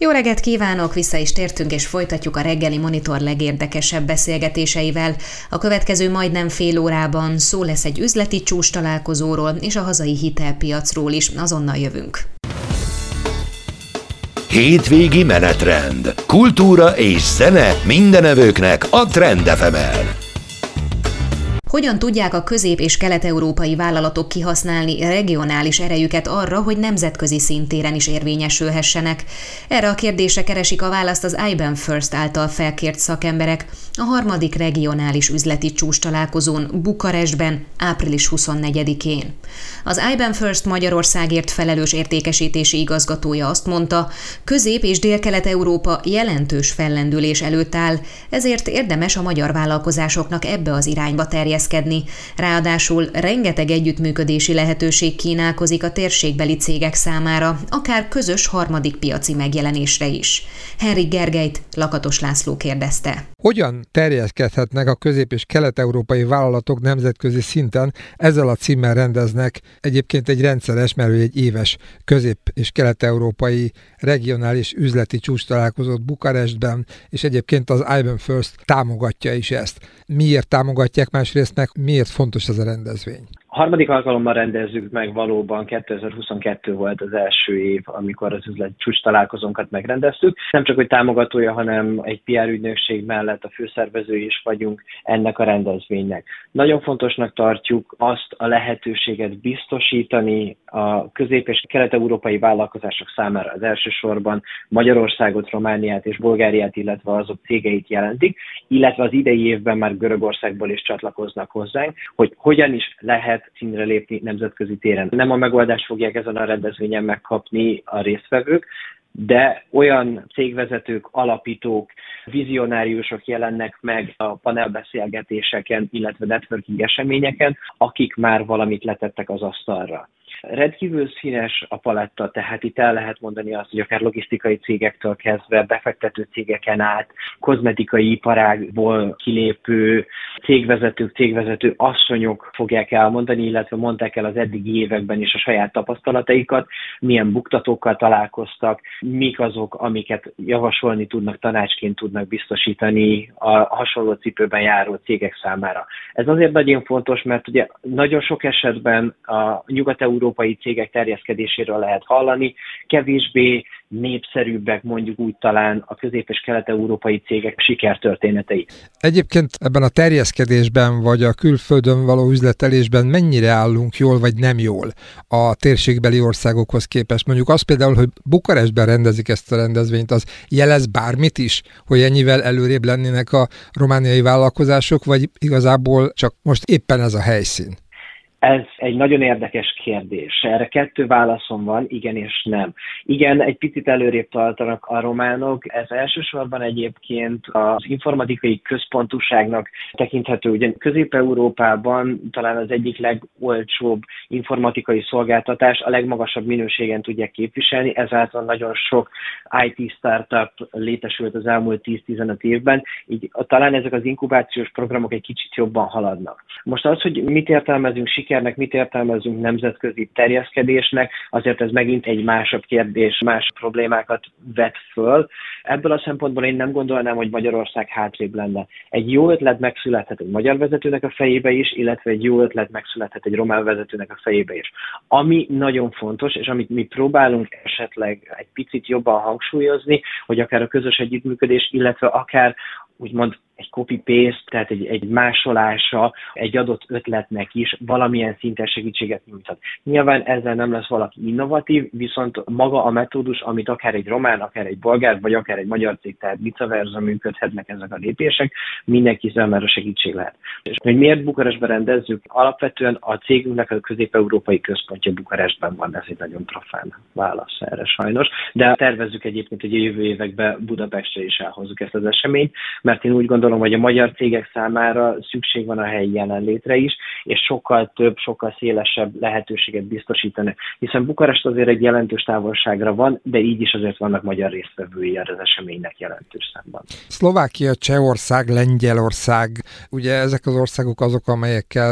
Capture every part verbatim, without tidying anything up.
Jó reggelt kívánok, vissza is tértünk, és folytatjuk a reggeli Monitor legérdekesebb beszélgetéseivel. A következő majdnem fél órában szó lesz egy üzleti csúcs találkozóról és a hazai hitelpiacról is. Azonnal jövünk. Hétvégi menetrend. Kultúra és zene mindenevőknek a Trend ef em-en. Hogyan tudják a közép- és kelet-európai vállalatok kihasználni regionális erejüket arra, hogy nemzetközi szintéren is érvényesülhessenek? Erre a kérdésre keresik a választ az i bé e em First által felkért szakemberek a harmadik regionális üzleti csúcs találkozón Bukarestben április huszonnegyedikén. Az i bé e em First Magyarországért felelős értékesítési igazgatója azt mondta, Közép- és Dél-Kelet-Európa jelentős fellendülés előtt áll, ezért érdemes a magyar vállalkozásoknak ebbe az irányba terjeszteni. Ráadásul rengeteg együttműködési lehetőség kínálkozik a térségbeli cégek számára, akár közös harmadik piaci megjelenésre is. Henrik Gergelyt Lakatos László kérdezte. Hogyan terjeszkedhetnek a közép- és kelet-európai vállalatok nemzetközi szinten? Ezzel a címmel rendeznek egyébként egy rendszeres, mert egy éves közép- és kelet-európai regionális üzleti csúcs találkozót Bukarestben, és egyébként az i bé e em First támogatja is ezt. Miért támogatják, másrészt meg miért fontos ez a rendezvény? A harmadik alkalommal rendezzük meg valóban, kétezer-huszonkettő volt az első év, amikor az üzleti csúcs találkozónkat megrendeztük. Nem csak, hogy támogatója, hanem egy pé er ügynökség mellett a főszervezői is vagyunk ennek a rendezvénynek. Nagyon fontosnak tartjuk azt a lehetőséget biztosítani a közép- és kelet-európai vállalkozások számára. Az elsősorban Magyarországot, Romániát és Bulgáriát, illetve azok cégeit jelentik, illetve az idei évben már Görögországból is csatlakoznak hozzánk, hogy hogyan is lehet színre lépni nemzetközi téren. Nem a megoldást fogják ezen a rendezvényen megkapni a résztvevők, de olyan cégvezetők, alapítók, vizionáriusok jelennek meg a panelbeszélgetéseken, illetve networking eseményeken, akik már valamit letettek az asztalra. Rendkívül színes a paletta, tehát itt el lehet mondani azt, hogy akár logisztikai cégektől kezdve, befektető cégeken át, kozmetikai iparágból kilépő cégvezetők, cégvezető asszonyok fogják elmondani, illetve mondták el az eddigi években is a saját tapasztalataikat, milyen buktatókkal találkoztak, mik azok, amiket javasolni tudnak, tanácsként tudnak biztosítani a hasonló cipőben járó cégek számára. Ez azért nagyon fontos, mert ugye nagyon sok esetben a nyugat-európai cégek terjeszkedéséről lehet hallani, kevésbé népszerűbbek, mondjuk úgy talán a közép- és kelet-európai cégek sikertörténetei. Egyébként ebben a terjeszkedésben vagy a külföldön való üzletelésben mennyire állunk jól vagy nem jól a térségbeli országokhoz képest? Mondjuk az például, hogy Bukarestben rendezik ezt a rendezvényt, az jelez bármit is, hogy ennyivel előrébb lennének a romániai vállalkozások, vagy igazából csak most éppen ez a helyszín? Ez egy nagyon érdekes kérdés. Erre kettő válaszom van, igen és nem. Igen, egy picit előrébb tartanak a románok. Ez elsősorban egyébként az informatikai központúságnak tekinthető. Ugye Közép-Európában talán az egyik legolcsóbb informatikai szolgáltatás a legmagasabb minőségen tudják képviselni, ezáltal nagyon sok i té startup létesült az elmúlt tíz-tizenöt évben, így talán ezek az inkubációs programok egy kicsit jobban haladnak. Most az, hogy mit értelmezünk sikernek, mit értelmezünk nemzetközi terjeszkedésnek, azért ez megint egy másabb kérdés, más problémákat vet föl. Ebből a szempontból én nem gondolnám, hogy Magyarország hátrébb lenne. Egy jó ötlet megszülethet egy magyar vezetőnek a fejébe is, illetve egy jó ötlet megszülethet egy román vezetőnek a fejébe is. Ami nagyon fontos, és amit mi próbálunk esetleg egy picit jobban hangsúlyozni, hogy akár a közös együttműködés, illetve akár úgymond egy copy-paste, tehát egy, egy másolása egy adott ötletnek is valamilyen szinten segítséget nyújthat. Nyilván ezzel nem lesz valaki innovatív, viszont maga a metódus, amit akár egy román, akár egy bolgár, vagy akár egy magyar cég, tehát vice versa működhetnek ezek a lépések, mindenki számára segítség lehet. És hogy miért Bukarestben rendezzük? Alapvetően a cégünknek a közép-európai központja Bukarestben van, ez egy nagyon profán válasz erre sajnos, de tervezzük egyébként, hogy a jövő években Budapestre is elhozzuk ezt az eseményt, mert én úgy gondolom, hogy a magyar cégek számára szükség van a helyi jelenlétre is, és sokkal több, sokkal szélesebb lehetőséget biztosítani. Hiszen Bukarest azért egy jelentős távolságra van, de így is azért vannak magyar résztvevői az eseménynek jelentős számban. Szlovákia, Csehország, Lengyelország, ugye ezek az országok azok, amelyekkel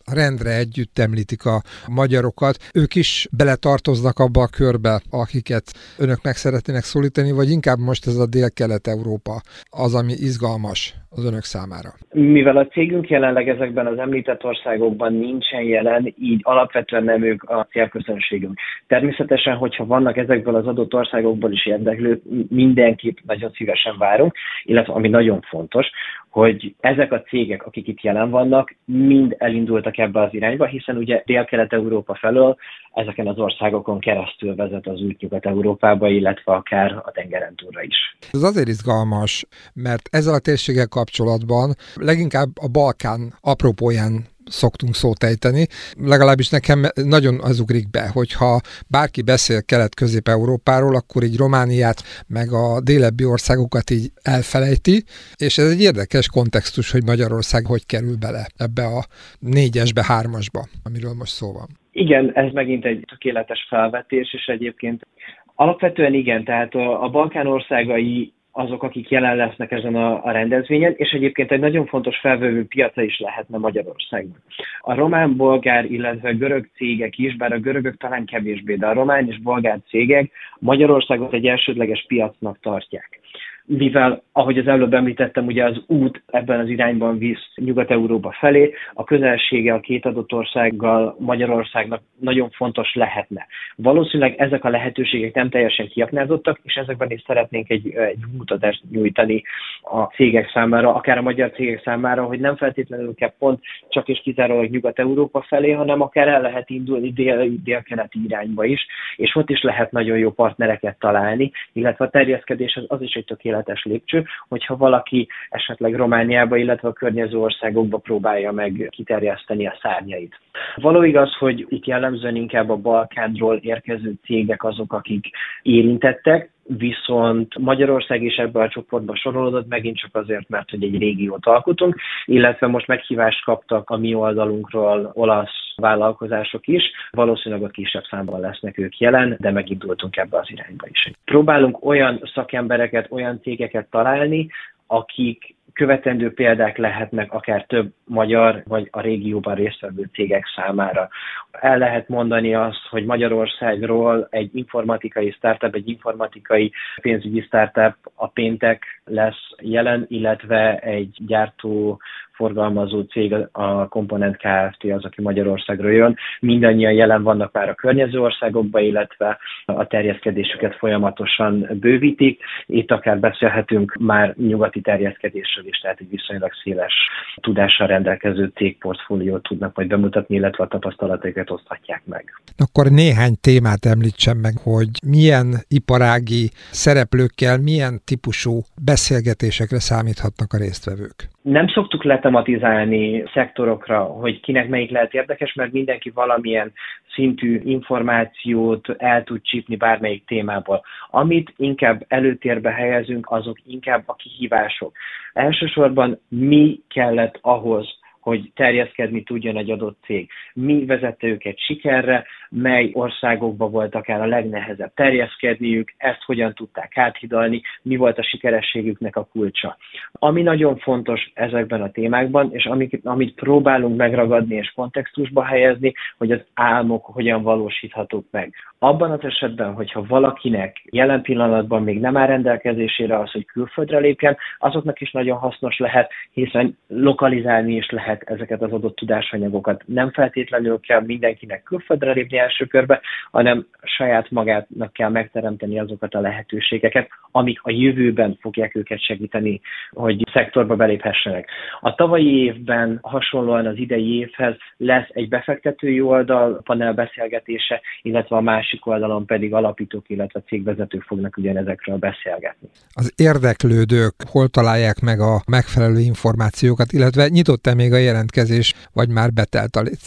rendre együtt említik a magyarokat. Ők is beletartoznak abba a körbe, akiket önök meg szeretnének szólítani, vagy inkább most ez a Dél-Kelet-Európa az, ami izgalmas az önök számára? Mivel a cégünk jelenleg ezekben az említett országokban nincsen jelen, így alapvetően nem ők a célközönségünk. Természetesen, hogyha vannak ezekből az adott országokból is érdeklők, mindenkit nagyon szívesen várunk, illetve ami nagyon fontos, hogy ezek a cégek, akik itt jelen vannak, mind elindultak ebbe az irányba, hiszen ugye Dél-Kelet-Európa felől ezeken az országokon keresztül vezet az út Nyugat-Európába, illetve akár a tengeren túlra is. Ez azért izgalmas, mert ezzel a térséggel kapcsolatban leginkább a Balkán apropóján szoktunk szót ejteni. Legalábbis nekem nagyon az ugrik be, hogyha bárki beszél Kelet-Közép-Európáról, akkor így Romániát, meg a délebbi országokat így elfelejti, és ez egy érdekes kontextus, hogy Magyarország hogy kerül bele ebbe a négyesbe, hármasba, amiről most szó van. Igen, ez megint egy tökéletes felvetés, és egyébként alapvetően igen, tehát a, a Balkán országai azok, akik jelen lesznek ezen a, a rendezvényen, és egyébként egy nagyon fontos felvevő piaca is lehetne Magyarországnak. A román, bolgár, illetve görög cégek is, bár a görögök talán kevésbé, de a román és bolgár cégek Magyarországot egy elsődleges piacnak tartják. Mivel, ahogy az előbb említettem, ugye az út ebben az irányban visz Nyugat-Európa felé, a közelsége a két adott országgal Magyarországnak nagyon fontos lehetne. Valószínűleg ezek a lehetőségek nem teljesen kiaknázottak, és ezekben is szeretnénk egy, egy mutatást nyújtani a cégek számára, akár a magyar cégek számára, hogy nem feltétlenül kell pont csak és kizárólag Nyugat-Európa felé, hanem akár el lehet indulni dél, dél-keleti irányba is, és ott is lehet nagyon jó partnereket találni, illetve a terjeszkedés az, az is egy tökéletes lépcső, hogyha valaki esetleg Romániába, illetve a környező országokba próbálja meg kiterjeszteni a szárnyait. Való igaz, hogy itt jellemzően inkább a Balkánról érkező cégek azok, akik érintettek, viszont Magyarország is ebbe a csoportba sorolódott, megint csak azért, mert hogy egy régiót alkotunk, illetve most meghívást kaptak a mi oldalunkról olasz vállalkozások is, valószínűleg ott kisebb számban lesznek ők jelen, de megindultunk ebbe az irányba is. Próbálunk olyan szakembereket, olyan cégeket találni, akik követendő példák lehetnek akár több magyar vagy a régióban résztvevő cégek számára. El lehet mondani azt, hogy Magyarországról egy informatikai startup, egy informatikai pénzügyi startup a péntek lesz jelen, illetve egy gyártó forgalmazó cég, a Komponent Kft. Az, aki Magyarországról jön. Mindannyian jelen vannak már a környező országokban, illetve a terjeszkedésüket folyamatosan bővítik. Itt akár beszélhetünk már nyugati terjeszkedésről is, tehát egy viszonylag széles tudással rendelkező cégportfóliót tudnak majd bemutatni, illetve a tapasztalataikat oszthatják meg. Akkor néhány témát említsen meg, hogy milyen iparági szereplőkkel, milyen típusú beszélgetésekre számíthatnak a résztvevők. Nem szoktuk letematizálni szektorokra, hogy kinek melyik lehet érdekes, mert mindenki valamilyen szintű információt el tud csípni bármelyik témából. Amit inkább előtérbe helyezünk, azok inkább a kihívások. Elsősorban mi kellett ahhoz, hogy terjeszkedni tudjon egy adott cég. Mi vezette őket sikerre, mely országokban volt akár a legnehezebb terjeszkedniük, ezt hogyan tudták áthidalni, mi volt a sikerességüknek a kulcsa. Ami nagyon fontos ezekben a témákban, és amit, amit próbálunk megragadni és kontextusba helyezni, hogy az álmok hogyan valósíthatók meg. Abban az esetben, hogyha valakinek jelen pillanatban még nem áll rendelkezésére az, hogy külföldre lépjen, azoknak is nagyon hasznos lehet, hiszen lokalizálni is lehet ezeket az adott tudásanyagokat. Nem feltétlenül kell mindenkinek külföldre lépni első körbe, hanem saját magának kell megteremteni azokat a lehetőségeket, amik a jövőben fogják őket segíteni, hogy szektorba beléphessenek. A tavalyi évben hasonlóan az idei évhez lesz egy befektetői oldal panel beszélgetése, illetve a másik oldalon pedig alapítók, illetve cégvezetők fognak ugyanezekről beszélgetni. Az érdeklődők hol találják meg a megfelelő információkat, illetve nyitott-e még a jelentkezés, vagy már betelt a létszám?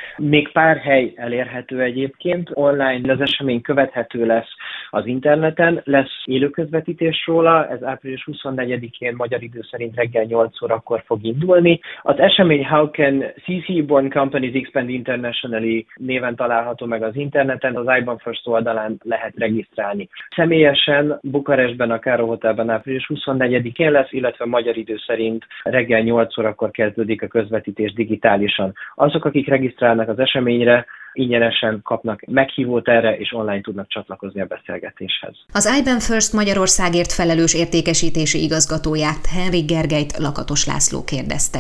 Még pár hely elérhető egyébként, online az esemény követhető lesz az interneten, lesz élő közvetítés róla, ez április huszonnegyedikén magyar idő szerint reggel nyolc órakor fog indulni. Az esemény How Can cé cé-Born Companies Expand Internationally néven található meg az interneten, az I B A N First oldalán lehet regisztrálni. Személyesen Bukarestben a Károly Hotelben április huszonnegyedikén lesz, illetve magyar idő szerint reggel nyolc órakor kezdődik a közvetítés digitálisan. Azok, akik regisztrálnak az eseményre, ingyenesen kapnak meghívót erre, és online tudnak csatlakozni a beszélgetéshez. Az I B A N First Magyarországért felelős értékesítési igazgatóját, Henrik Gergelyt Lakatos László kérdezte.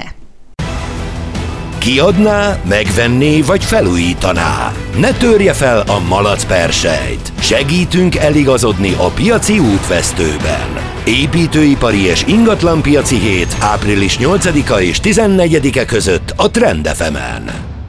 Kiadná, megvenné vagy felújítaná? Ne törje fel a malac persejt! Segítünk eligazodni a piaci útvesztőben. Építőipari és ingatlanpiaci hét április nyolcadika és tizennegyedike között a Trend ef emen.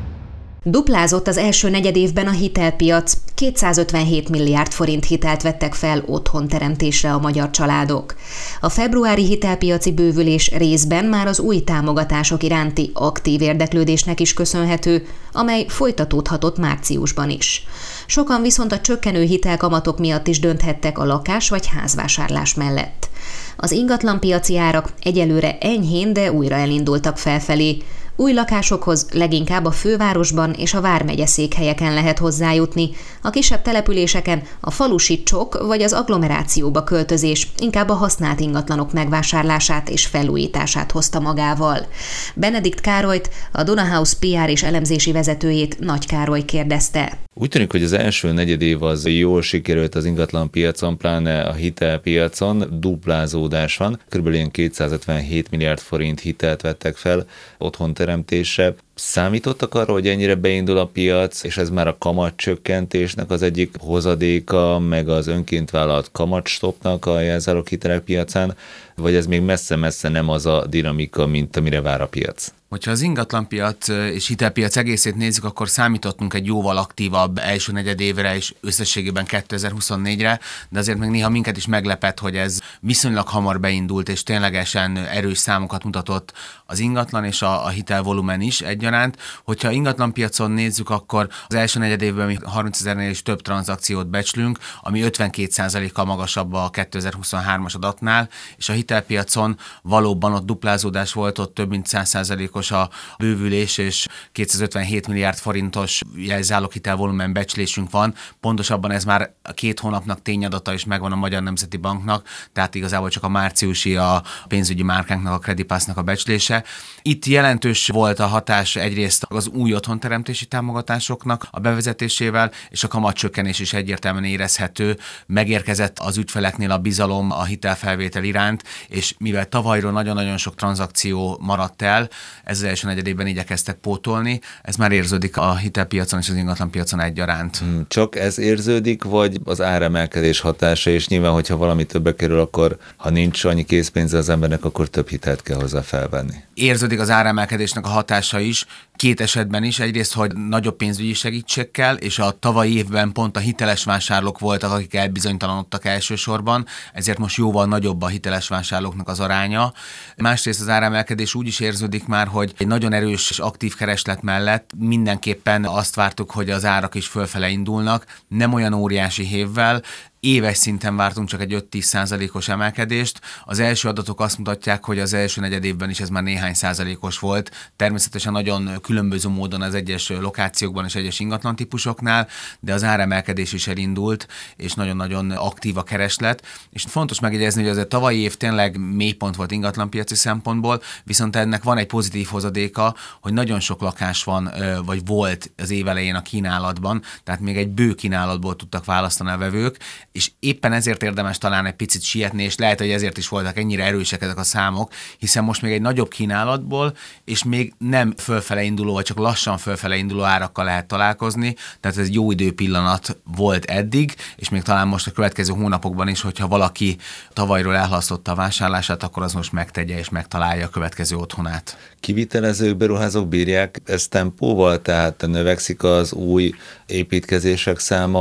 Duplázott az első negyedévben a hitelpiac, kétszázötvenhét milliárd forint hitelt vettek fel otthonteremtésre a magyar családok. A februári hitelpiaci bővülés részben már az új támogatások iránti aktív érdeklődésnek is köszönhető, amely folytatódhatott márciusban is. Sokan viszont a csökkenő hitelkamatok miatt is dönthettek a lakás- vagy házvásárlás mellett. Az ingatlanpiaci árak egyelőre enyhén, de újra elindultak felfelé. Új lakásokhoz leginkább a fővárosban és a vármegye székhelyeken lehet hozzájutni, a kisebb településeken a falusi csok vagy az agglomerációba költözés inkább a használt ingatlanok megvásárlását és felújítását hozta magával. Benedikt Károlyt, a Donahouse pé er és elemzési vezetőjét, Nagy Károly kérdezte. Úgy tűnik, hogy az első negyedév az jól sikerült az ingatlan piacon, pláne a hitelpiacon, duplázódás van, körülbelül kétszázötvenhét milliárd forint hitelt vettek fel otthonteremtésre. Számítottak arra, hogy ennyire beindul a piac, és ez már a kamatcsökkentésnek az egyik hozadéka, meg az önként vállalt kamatstopnak a jelzálog hitelek piacán, vagy ez még messze-messze nem az a dinamika, mint amire vár a piac? Hogyha az ingatlanpiac és hitelpiac egészét nézzük, akkor számítottunk egy jóval aktívabb első negyedévre és összességében kétezer-huszonnégyre, de azért még néha minket is meglepett, hogy ez viszonylag hamar beindult, és ténylegesen erős számokat mutatott az ingatlan és a, a hitelvolumen is egyaránt. Hogyha ingatlanpiacon nézzük, akkor az első negyedévben mi harmincezernél is több tranzakciót becslünk, ami ötvenkét százalékkal magasabb a kétezer-huszonhármas adatnál, és a hitelpiacon valóban ott duplázódás volt, ott több mint száz százalékos a bővülés, és kétszázötvenhét milliárd forintos jelzáloghitelvolumen volumen becslésünk van. Pontosabban ez már a két hónapnak tényadata is megvan a Magyar Nemzeti Banknak, tehát igazából csak a márciusi a pénzügyi márkánknak, a Credipassnak a becslése. Itt jelentős volt a hatás egyrészt az új otthonteremtési támogatásoknak a bevezetésével, és a kamatcsökkenés is egyértelműen érezhető. Megérkezett az ügyfeleknél a bizalom a hitelfelvétel iránt, és mivel tavalyról nagyon-nagyon sok tranzakció maradt el, ez az első negyedében igyekeztek pótolni, ez már érződik a hitelpiacon és az ingatlanpiacon egyaránt. Hmm, csak ez érződik, vagy az áremelkedés hatása, és nyilván, hogyha valami többe kerül, akkor ha nincs annyi készpénze az embernek, akkor több hitelt kell hozzá felvenni. Érződik az áremelkedésnek a hatása is, két esetben is, egyrészt, hogy nagyobb pénzügyi segítségkel, és a tavalyi évben pont a hiteles vásárlók voltak, akik elbizonytalanodtak elsősorban, ezért most jóval nagyobb a hiteles vásárlóknak az aránya. Másrészt az áremelkedés úgy is érződik már, hogy egy nagyon erős és aktív kereslet mellett mindenképpen azt vártuk, hogy az árak is fölfele indulnak, nem olyan óriási hévvel, éves szinten vártunk csak egy öt-tíz százalékos emelkedést. Az első adatok azt mutatják, hogy az első negyedévben is ez már néhány százalékos volt. Természetesen nagyon különböző módon az egyes lokációkban és egyes ingatlan típusoknál, de az áremelkedés is elindult, és nagyon-nagyon aktív a kereslet. És fontos megjegyezni, hogy az a tavalyi év tényleg mélypont volt ingatlanpiaci szempontból, viszont ennek van egy pozitív hozadéka, hogy nagyon sok lakás van, vagy volt az év elején a kínálatban, tehát még egy bő kínálatból tudtak választani a vevők, és éppen ezért érdemes talán egy picit sietni, és lehet, hogy ezért is voltak ennyire erősek ezek a számok, hiszen most még egy nagyobb kínálatból, és még nem fölfele induló, vagy csak lassan fölfele induló árakkal lehet találkozni, tehát ez egy jó időpillanat volt eddig, és még talán most a következő hónapokban is, hogyha valaki tavalyról elhalasztotta a vásárlását, akkor az most megtegye és megtalálja a következő otthonát. Kivitelezők, beruházók bírják ezt tempóval, tehát növekszik az új építkezések száma,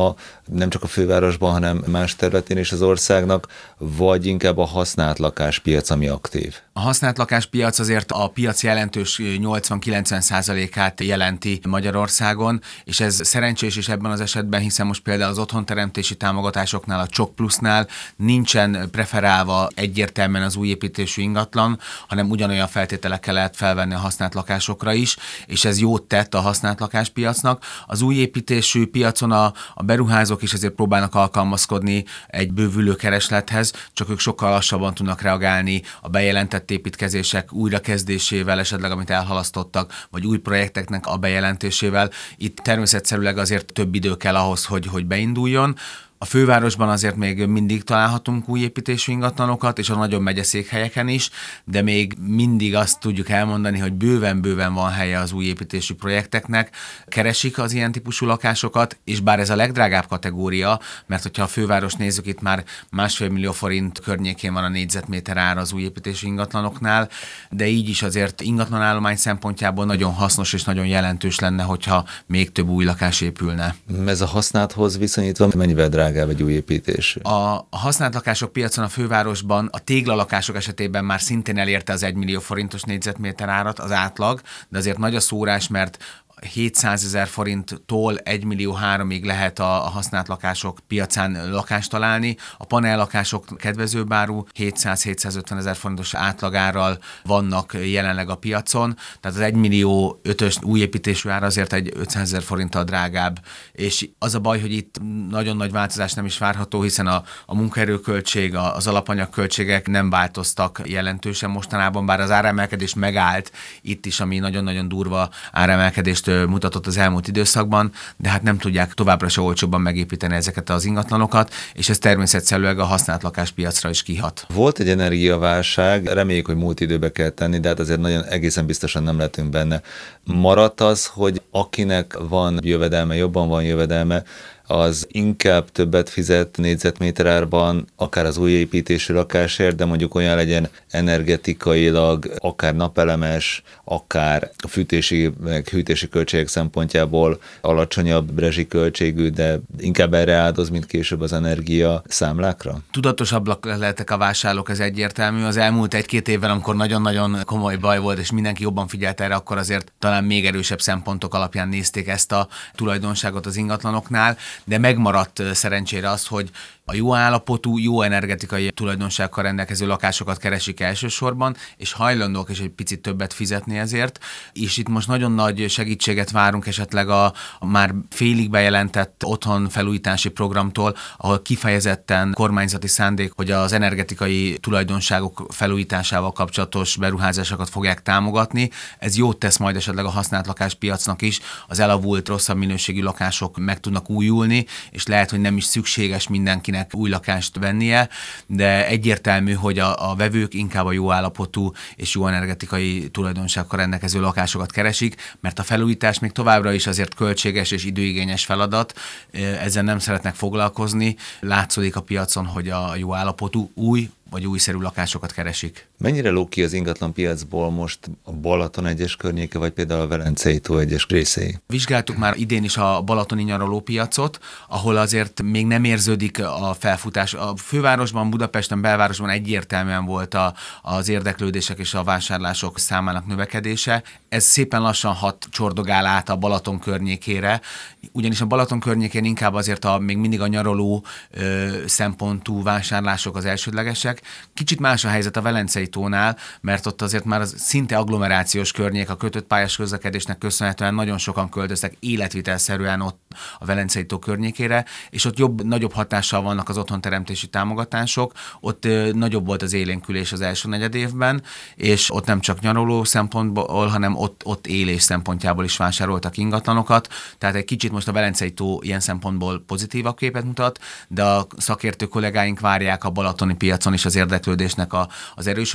nem csak a fővárosban, hanem más területén is az országnak, vagy inkább a használt lakáspiac, ami aktív? A használt lakáspiac azért a piac jelentős nyolcvan-kilencven százalékát jelenti Magyarországon, és ez szerencsés is ebben az esetben, hiszen most például az otthonteremtési támogatásoknál, a Csok Plusznál nincsen preferálva egyértelműen az új építésű ingatlan, hanem ugyanolyan feltételekkel lehet felvenni a használt lakásokra is, és ez jót tett a használt lakáspiacnak. Az új építésű piacon a, a beruházók is azért próbálnak alkalmazkodni egy bővülő kereslethez, csak ők sokkal lassabban tudnak reagálni a bejelentett építkezések újrakezdésével, esetleg amit elhalasztottak, vagy új projekteknek a bejelentésével. Itt természetszerűleg azért több idő kell ahhoz, hogy, hogy beinduljon. A fővárosban azért még mindig találhatunk új építésű ingatlanokat, és a nagyobb megyeszékhelyeken is, de még mindig azt tudjuk elmondani, hogy bőven-bőven van helye az új építésű projekteknek, keresik az ilyen típusú lakásokat, és bár ez a legdrágább kategória, mert hogyha a főváros nézzük, itt már másfél millió forint környékén van a négyzetméter ára az új építésű ingatlanoknál, de így is azért ingatlanállomány szempontjából nagyon hasznos és nagyon jelentős lenne, hogyha még több új lakás épülne. Ez a használthoz viszonyítva mennyivel drágább egy új építés? A használt lakások piacon a fővárosban a téglalakások esetében már szintén elérte az egy millió forintos négyzetméter árat az átlag, de azért nagy a szórás, mert hétszázezer forinttól egy millió háromig lehet a használt lakások piacán lakást találni. A panellakások kedvezőbb áru hétszáz-hétszázötven ezer forintos átlagárral vannak jelenleg a piacon, tehát az egy millió ötös új építésű ár azért egy ötszázezer forinttal drágább. És az a baj, hogy itt nagyon nagy változás nem is várható, hiszen a, a munkaerőköltség, az alapanyagköltségek nem változtak jelentősen mostanában, bár az áremelkedés megállt itt is, ami nagyon-nagyon durva áremelkedést mutatott az elmúlt időszakban, de hát nem tudják továbbra se olcsóbban megépíteni ezeket az ingatlanokat, és ez természetszerűleg a használt lakáspiacra is kihat. Volt egy energiaválság, reméljük, hogy múlt időbe kell tenni, de hát azért nagyon egészen biztosan nem lehetünk benne. Maradt az, hogy akinek van jövedelme, jobban van jövedelme, az inkább többet fizet négyzetméter árban, akár az új építésű lakásért, de mondjuk olyan legyen energetikailag, akár napelemes, akár a fűtési, meg hűtési költségek szempontjából alacsonyabb rezsiköltségű, de inkább erre áldoz, mint később az energia számlákra? Tudatosabbak lettek a vásárlók, ez egyértelmű. Az elmúlt egy-két évben, amikor nagyon-nagyon komoly baj volt, és mindenki jobban figyelt erre, akkor azért talán még erősebb szempontok alapján nézték ezt a tulajdonságot az ingatlanoknál, de megmaradt szerencsére az, hogy a jó állapotú, jó energetikai tulajdonsággal rendelkező lakásokat keresik elsősorban, és hajlandók is egy picit többet fizetni ezért, és itt most nagyon nagy segítséget várunk esetleg a, a már félig bejelentett otthonfelújítási programtól, ahol kifejezetten kormányzati szándék, hogy az energetikai tulajdonságok felújításával kapcsolatos beruházásokat fogják támogatni. Ez jót tesz majd esetleg a használt lakáspiacnak is, az elavult, rosszabb minőségű lakások meg tudnak újulni, és lehet, hogy nem is szükséges mindenki új lakást vennie, de egyértelmű, hogy a, a vevők inkább a jó állapotú és jó energetikai tulajdonságokkal rendelkező lakásokat keresik, mert a felújítás még továbbra is azért költséges és időigényes feladat, ezzel nem szeretnek foglalkozni. Látszódik a piacon, hogy a jó állapotú új vagy újszerű lakásokat keresik. Mennyire lóg ki az ingatlan piacból most a Balaton egyes környéke, vagy például a Velencei tó egyes részei? Vizsgáltuk már idén is a balatoni nyaralópiacot, ahol azért még nem érződik a felfutás. A fővárosban, Budapesten, belvárosban egyértelműen volt a, az érdeklődések és a vásárlások számának növekedése. Ez szépen lassan hat csordogál át a Balaton környékére, ugyanis a Balaton környékén inkább azért a, még mindig a nyaraló ö, szempontú vásárlások az elsődlegesek. Kicsit más a helyzet a Velencei tónál, mert ott azért már az szinte agglomerációs környék, a kötött pályás közlekedésnek köszönhetően nagyon sokan költöztek életvitelszerűen ott a Velencei tó környékére, és ott jobb, nagyobb hatással vannak az otthonteremtési támogatások, ott ö, nagyobb volt az élénkülés az első negyed évben, és ott nem csak nyaraló szempontból, hanem ott, ott élés szempontjából is vásároltak ingatlanokat, tehát egy kicsit most a Velencei tó ilyen szempontból pozitívabb képet mutat, de a szakértő kollégáink várják a balatoni piacon is az érdeklődésnek a, az erősödését,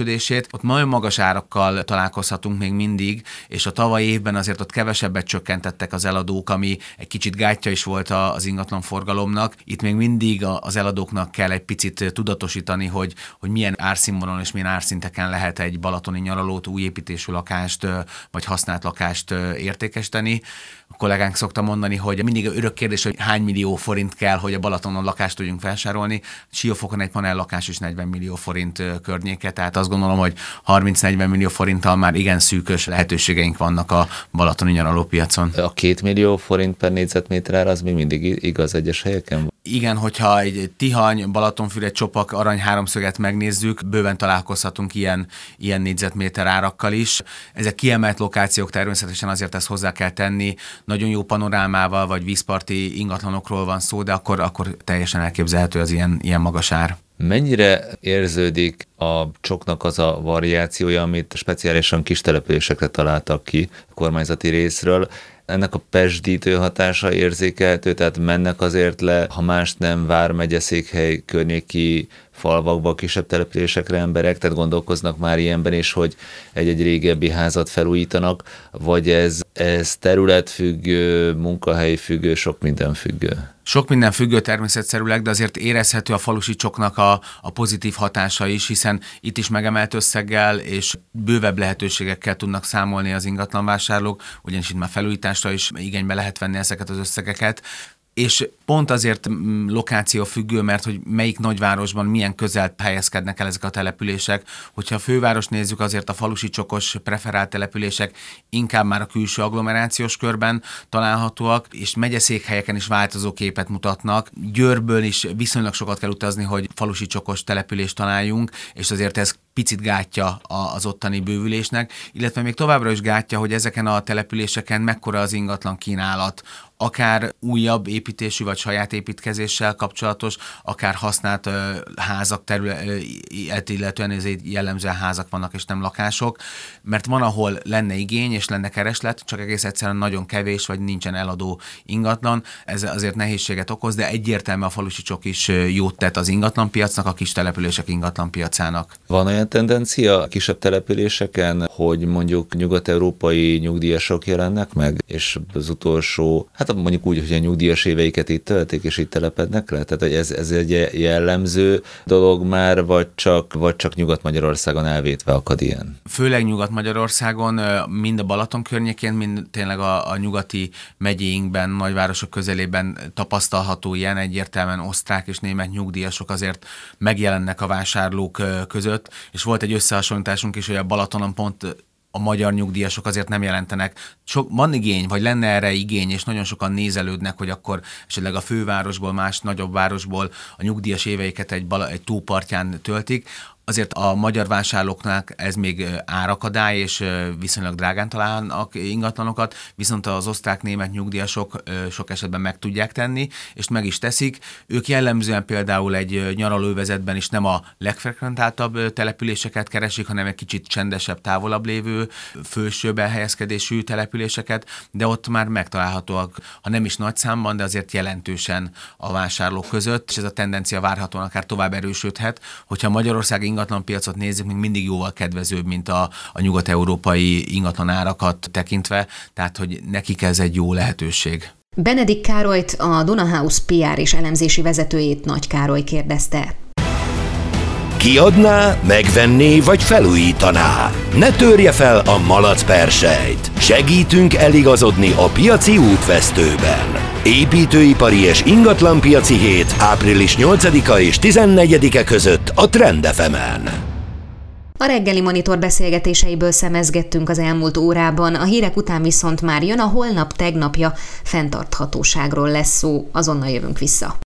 erősödését. Ott nagyon magas árakkal találkozhatunk még mindig, és a tavalyi évben azért ott kevesebbet csökkentettek az eladók, ami egy kicsit gátja is volt az ingatlan forgalomnak. Itt még mindig az eladóknak kell egy picit tudatosítani, hogy, hogy milyen árszínvonalon és milyen árszinteken lehet egy balatoni nyaralót, új építésű lakást vagy használt lakást értékesíteni. A kollégánk szokta mondani, hogy mindig örök kérdés, hogy hány millió forint kell, hogy a Balatonon lakást tudjunk vásárolni. Siófokon egy panel lakás is negyven millió forint környéke, tehát azt gondolom, hogy harminc-negyven millió forinttal már igen szűkös lehetőségeink vannak a balatoni nyaralópiacon. A két millió forint per négyzetméter az még mindig igaz egyes helyeken? Igen, hogyha egy Tihany, Balatonfüred, Csopak, Arany háromszöget megnézzük, bőven találkozhatunk ilyen, ilyen négyzetméter árakkal is. Ezek kiemelt lokációk, természetesen azért ezt hozzá kell tenni. Nagyon jó panorámával vagy vízparti ingatlanokról van szó, de akkor, akkor teljesen elképzelhető az ilyen, ilyen magas ár. Mennyire érződik a csoknak az a variációja, amit speciálisan kis településekre találtak ki a kormányzati részről? Ennek a pezsdítő hatása érzékelhető, tehát mennek azért le, ha más nem, Vármegye, Székhely környéki falvakba, kisebb településekre emberek, tehát gondolkoznak már ilyenben is, hogy egy-egy régebbi házat felújítanak, vagy ez, ez területfüggő, munkahelyfüggő, sok minden függő? Sok minden függő természetszerűleg, de azért érezhető a falusi csoknak a, a pozitív hatása is, hiszen itt is megemelt összeggel és bővebb lehetőségekkel tudnak számolni az ingatlanvásárlók, ugyanis itt már felújításra is igénybe lehet venni ezeket az összegeket. És pont azért lokáció függő, mert hogy melyik nagyvárosban milyen közel helyezkednek el ezek a települések. Hogyha a főváros nézzük, azért a falusi csokos preferált települések inkább már a külső agglomerációs körben találhatóak, és megyeszékhelyeken is változó képet mutatnak. Győrből is viszonylag sokat kell utazni, hogy falusi csokos települést találjunk, és azért ez picit gátja az ottani bővülésnek, illetve még továbbra is gátja, hogy ezeken a településeken mekkora az ingatlan kínálat, akár újabb építésű vagy saját építkezéssel kapcsolatos, akár használt uh, házak terület, illetően ezért jellemzően házak vannak és nem lakások, mert van, ahol lenne igény és lenne kereslet, csak egész egyszerűen nagyon kevés, vagy nincsen eladó ingatlan, ez azért nehézséget okoz, de egyértelmű a falusi csok is jót tett az ingatlanpiacnak, a kis települések ingatlanpiacának. Van olyan tendencia a kisebb településeken, hogy mondjuk nyugat-európai nyugdíjasok jelennek meg, és az utolsó, hát mondjuk úgy, hogy a nyugdíjas éveiket itt töltik, és itt telepednek le? Tehát, hogy ez, ez egy jellemző dolog már, vagy csak, vagy csak Nyugat-Magyarországon elvétve akad ilyen? Főleg Nyugat-Magyarországon, mind a Balaton környékén, mind tényleg a, a nyugati megyéinkben, nagyvárosok közelében tapasztalható ilyen, egyértelműen osztrák és német nyugdíjasok azért megjelennek a vásárlók között, és volt egy összehasonlításunk is, hogy a Balatonon pont a magyar nyugdíjasok azért nem jelentenek. Sok, van igény, vagy lenne erre igény, és nagyon sokan nézelődnek, hogy akkor esetleg a fővárosból, más nagyobb városból a nyugdíjas éveiket egy, bala, egy tópartján töltik. Azért a magyar vásárlóknak ez még árakadály, és viszonylag drágán találnak ingatlanokat, viszont az osztrák-német nyugdíjasok sok esetben meg tudják tenni, és meg is teszik. Ők jellemzően például egy nyaralóövezetben is nem a legfrekventáltabb településeket keresik, hanem egy kicsit csendesebb, távolabb lévő, fősőbb elhelyezkedésű településeket, de ott már megtalálhatóak, ha nem is nagy számban, de azért jelentősen a vásárlók között, és ez a tendencia várhatóan akár tovább erősödhet, hogyha Magyarország ingatlanpiacot nézzük, még mindig jóval kedvezőbb, mint a, a nyugat-európai ingatlanárakat tekintve, tehát hogy nekik ez egy jó lehetőség. Benedik Károlyt, a Dunahouse pé er és elemzési vezetőjét Nagy Károly kérdezte. Kiadná, megvenné vagy felújítaná? Ne törje fel a malacperselyt! Segítünk eligazodni a piaci útvesztőben. Építőipari és ingatlanpiaci hét április nyolcadika és tizennegyedike között a Trend ef emen. A reggeli monitor beszélgetéseiből szemezgettünk az elmúlt órában, a hírek után viszont már jön a holnap tegnapja, fenntarthatóságról lesz szó, azonnal jövünk vissza.